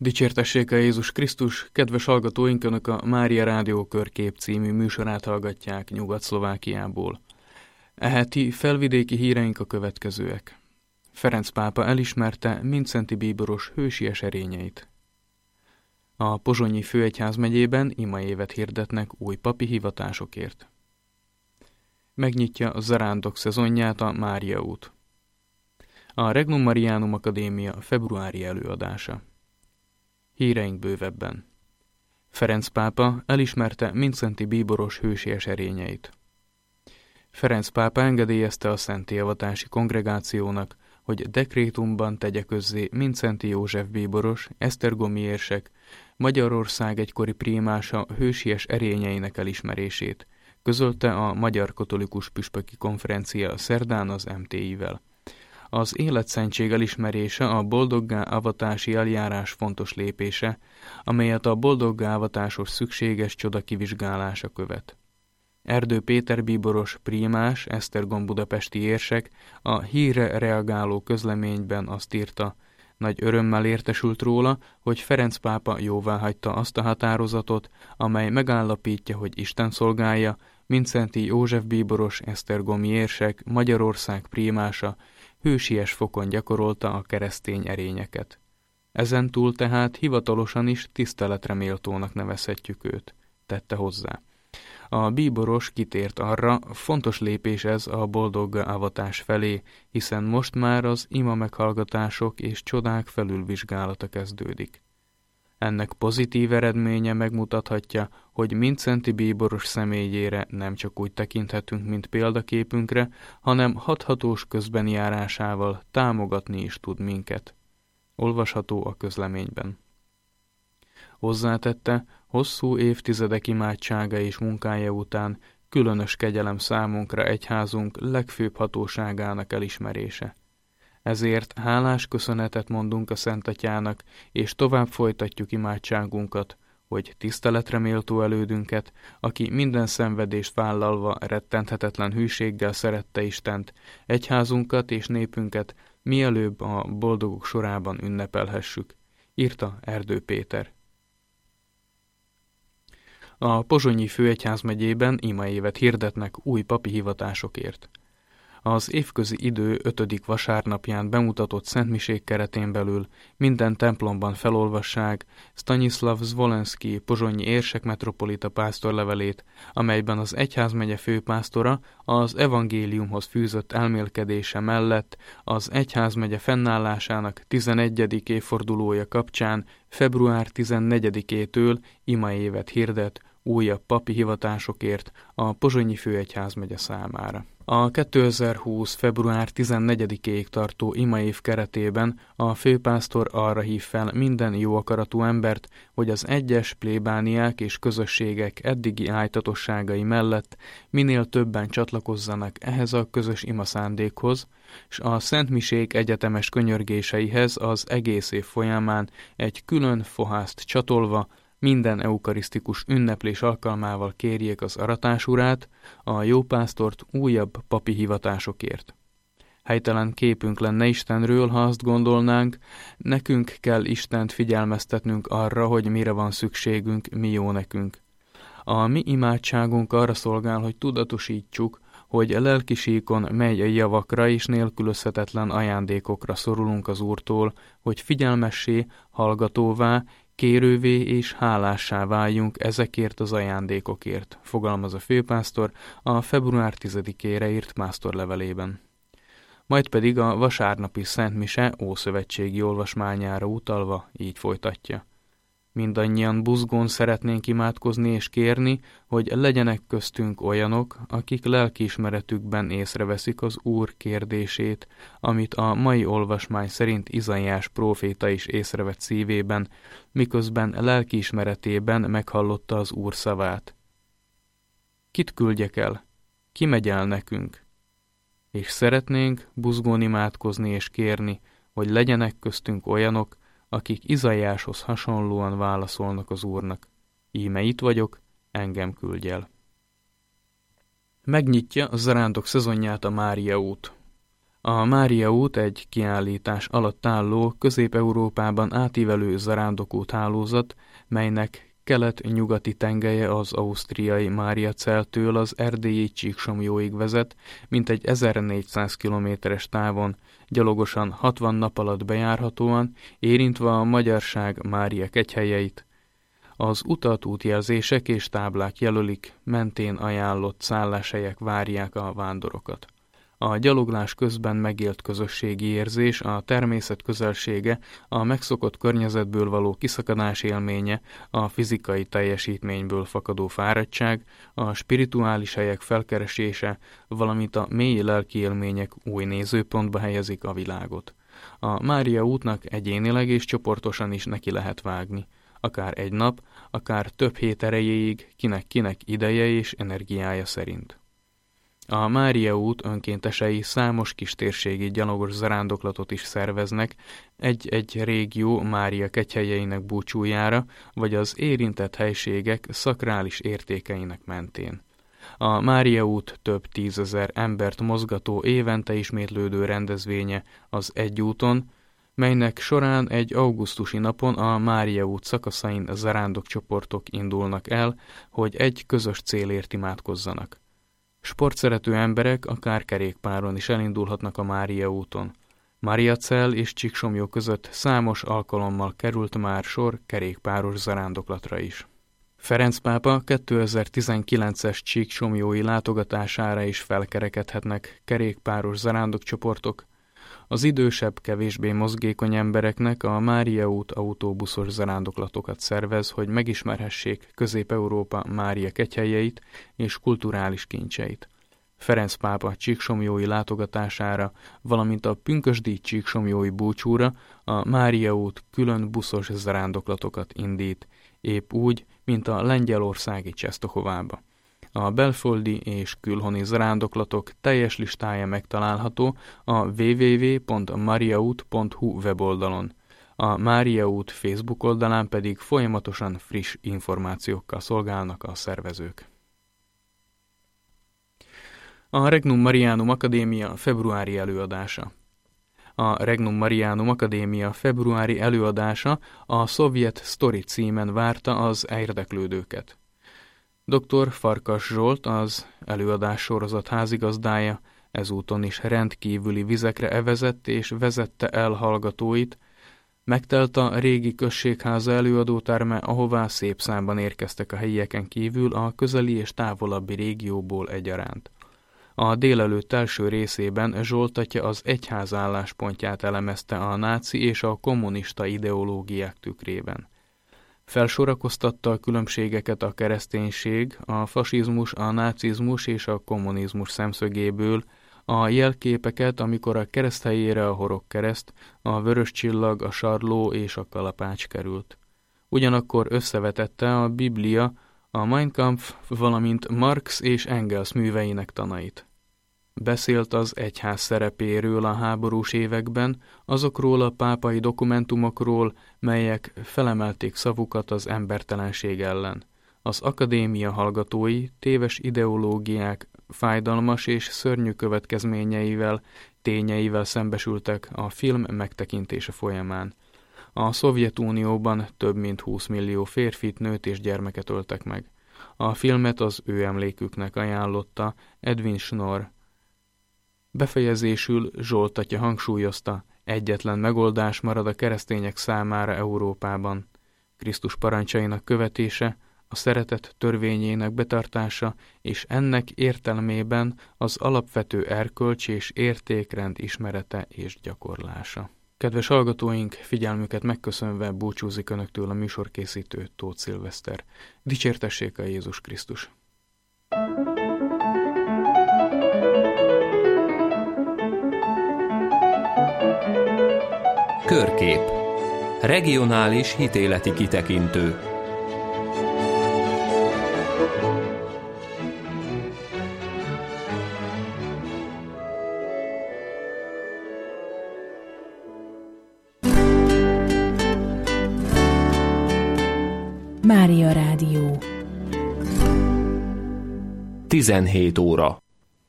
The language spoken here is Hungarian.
Dicsértessék a Jézus Krisztus, kedves hallgatóink, Önök a Mária Rádió Körkép című műsorát hallgatják Nyugat-Szlovákiából. E heti felvidéki híreink a következőek. Ferenc pápa elismerte Mindszenty bíboros hősies erényeit. A Pozsonyi főegyházmegyében imaévet hirdetnek új papi hivatásokért. Megnyitja a zarándok szezonját a Mária út. A Regnum Marianum Akadémia februári előadása. Híreink bővebben. Ferenc pápa elismerte Mindszenty bíboros hősies erényeit. Ferenc pápa engedélyezte a Szentélyevatási Kongregációnak, hogy dekrétumban tegye közzé Mindszenty József bíboros, esztergomi érsek, Magyarország egykori prímása hősies erényeinek elismerését, közölte a Magyar Katolikus Püspöki Konferencia szerdán az MTI-vel. Az életszentség elismerése a boldoggá avatási eljárás fontos lépése, amelyet a boldoggá avatásos szükséges csoda kivizsgálása követ. Erdő Péter bíboros prímás, Esztergom budapesti érsek a hírre reagáló közleményben azt írta, nagy örömmel értesült róla, hogy Ferenc pápa jóváhagyta azt a határozatot, amely megállapítja, hogy Isten szolgálja, Mindszenty József bíboros, esztergomi érsek, Magyarország prímása, hősies fokon gyakorolta a keresztény erényeket. Ezentúl tehát hivatalosan is tiszteletre méltónak nevezhetjük őt, tette hozzá. A bíboros kitért arra, fontos lépés ez a boldoggá avatás felé, hiszen most már az ima meghallgatások és csodák felülvizsgálata kezdődik. Ennek pozitív eredménye megmutathatja, hogy Mindszenty bíboros személyére nem csak úgy tekinthetünk, mint példaképünkre, hanem hathatós közbeni járásával támogatni is tud minket. Olvasható a közleményben. Hozzátette, hosszú évtizedek imádsága és munkája után különös kegyelem számunkra egyházunk legfőbb hatóságának elismerése. Ezért hálás köszönetet mondunk a Szent Atyának, és tovább folytatjuk imádságunkat, hogy tiszteletre méltó elődünket, aki minden szenvedést vállalva rettenthetetlen hűséggel szerette Istent, egyházunkat és népünket mielőbb a boldogok sorában ünnepelhessük, írta Erdő Péter. A Pozsonyi főegyházmegyében imaévet hirdetnek új papi hivatásokért. Az évközi idő 5. vasárnapján bemutatott szentmisék keretén belül minden templomban felolvassák Stanislav Zvolenszky pozsonyi érsek metropolita pásztorlevelét, amelyben az egyházmegye főpásztora az evangéliumhoz fűzött elmélkedése mellett az egyházmegye fennállásának 11. évfordulója kapcsán február 14-től imaévet hirdet újabb papi hivatásokért a Pozsonyi főegyházmegye számára. A 2020. február 14-ig tartó imaév keretében a főpásztor arra hív fel minden jó akaratú embert, hogy az egyes plébániák és közösségek eddigi ájtatosságai mellett minél többen csatlakozzanak ehhez a közös imaszándékhoz, s a szentmisék egyetemes könyörgéseihez az egész év folyamán egy külön fohászt csatolva, minden eukarisztikus ünneplés alkalmával kérjék az aratás urát, a jópásztort újabb papi hivatásokért. Helytelen képünk lenne Istenről, ha azt gondolnánk, nekünk kell Istent figyelmeztetnünk arra, hogy mire van szükségünk, mi jó nekünk. A mi imádságunk arra szolgál, hogy tudatosítsuk, hogy a lelkisíkon megy a javakra és nélkülözhetetlen ajándékokra szorulunk az Úrtól, hogy figyelmessé, hallgatóvá, kérővé és hálássá váljunk ezekért az ajándékokért, fogalmaz a főpásztor a február 10-ére írt pásztorlevelében. Majd pedig a vasárnapi szentmise ószövetségi olvasmányára utalva így folytatja. Mindannyian buzgón szeretnénk imádkozni és kérni, hogy legyenek köztünk olyanok, akik lelkiismeretükben észreveszik az Úr kérdését, amit a mai olvasmány szerint Izaiás próféta is észrevett szívében, miközben lelkiismeretében meghallotta az Úr szavát. Kit küldjek el? Ki megy el nekünk? És szeretnénk buzgón imádkozni és kérni, hogy legyenek köztünk olyanok, akik Izaiáshoz hasonlóan válaszolnak az Úrnak. Íme itt vagyok, engem küldj el. Megnyitja a zarándok szezonját a Mária út. A Mária út egy kiállítás alatt álló, Közép-Európában átívelő zarándokút hálózat, melynek kelet-nyugati tengelye az ausztriai Mariazeltől az erdélyi Csíksomjóig vezet, mintegy 1400 kilométeres távon, gyalogosan 60 nap alatt bejárhatóan, érintve a magyarság Mária kegyhelyeit. Az utat útjelzések és táblák jelölik, mentén ajánlott szálláshelyek várják a vándorokat. A gyaloglás közben megélt közösségi érzés, a természet közelsége, a megszokott környezetből való kiszakadás élménye, a fizikai teljesítményből fakadó fáradtság, a spirituális helyek felkeresése, valamint a mély lelki élmények új nézőpontba helyezik a világot. A Mária útnak egyénileg és csoportosan is neki lehet vágni. Akár egy nap, akár több hét erejéig, kinek-kinek ideje és energiája szerint. A Mária út önkéntesei számos kistérségi gyalogos zarándoklatot is szerveznek egy-egy régió Mária kegyhelyeinek búcsújára, vagy az érintett helységek szakrális értékeinek mentén. A Mária út több 10 000 embert mozgató évente ismétlődő rendezvénye az egy úton, melynek során egy augusztusi napon a Mária út szakaszain zarándokcsoportok indulnak el, hogy egy közös célért imádkozzanak. Sportszerető emberek akár kerékpáron is elindulhatnak a Mária úton. Mariacell és Csíksomjó között számos alkalommal került már sor kerékpáros zarándoklatra is. Ferenc pápa 2019-es csíksomjói látogatására is felkerekedhetnek kerékpáros zarándokcsoportok. Az idősebb, kevésbé mozgékony embereknek a Mária út autóbuszos zarándoklatokat szervez, hogy megismerhessék Közép-Európa Mária kegyhelyeit és kulturális kincseit. Ferenc pápa csíksomjói látogatására, valamint a pünkösdi csíksomjói búcsúra a Mária út külön buszos zarándoklatokat indít, épp úgy, mint a lengyelországi Czestochovába. A belföldi és külhoni zarándoklatok teljes listája megtalálható a www.mariaut.hu weboldalon. A Mária út Facebook oldalán pedig folyamatosan friss információkkal szolgálnak a szervezők. A Regnum Marianum Akadémia februári előadása. A Regnum Marianum Akadémia februári előadása a Szovjet Sztori címen várta az érdeklődőket. Dr. Farkas Zsolt, az előadás sorozat házigazdája, ezúton is rendkívüli vizekre evezett és vezette el hallgatóit, megtelt a régi községháza előadóterme, ahová szép számban érkeztek a helyieken kívül a közeli és távolabbi régióból egyaránt. A délelőtt első részében Zsolt atya az egyház álláspontját elemezte a náci és a kommunista ideológiák tükrében. Felsorakoztatta a különbségeket a kereszténység, a fasizmus, a nácizmus és a kommunizmus szemszögéből, a jelképeket, amikor a kereszt helyére a horogkereszt, a vörös csillag, a sarló és a kalapács került. Ugyanakkor összevetette a Biblia, a Mein Kampf, valamint Marx és Engels műveinek tanait. Beszélt az egyház szerepéről a háborús években, azokról a pápai dokumentumokról, melyek felemelték szavukat az embertelenség ellen. Az akadémia hallgatói téves ideológiák fájdalmas és szörnyű következményeivel, tényeivel szembesültek a film megtekintése folyamán. A Szovjetunióban több mint 20 millió férfit, nőt és gyermeket öltek meg. A filmet az ő emléküknek ajánlotta Edwin Schnorr. Befejezésül Zsolt atya hangsúlyozta, egyetlen megoldás marad a keresztények számára Európában. Krisztus parancsainak követése, a szeretet törvényének betartása, és ennek értelmében az alapvető erkölcs és értékrend ismerete és gyakorlása. Kedves hallgatóink, figyelmüket megköszönve búcsúzik Önöktől a műsorkészítő Tóth Szilveszter. Dicsértessék a Jézus Krisztus! Körkép. Regionális hitéleti kitekintő. Mária Rádió. 17 óra.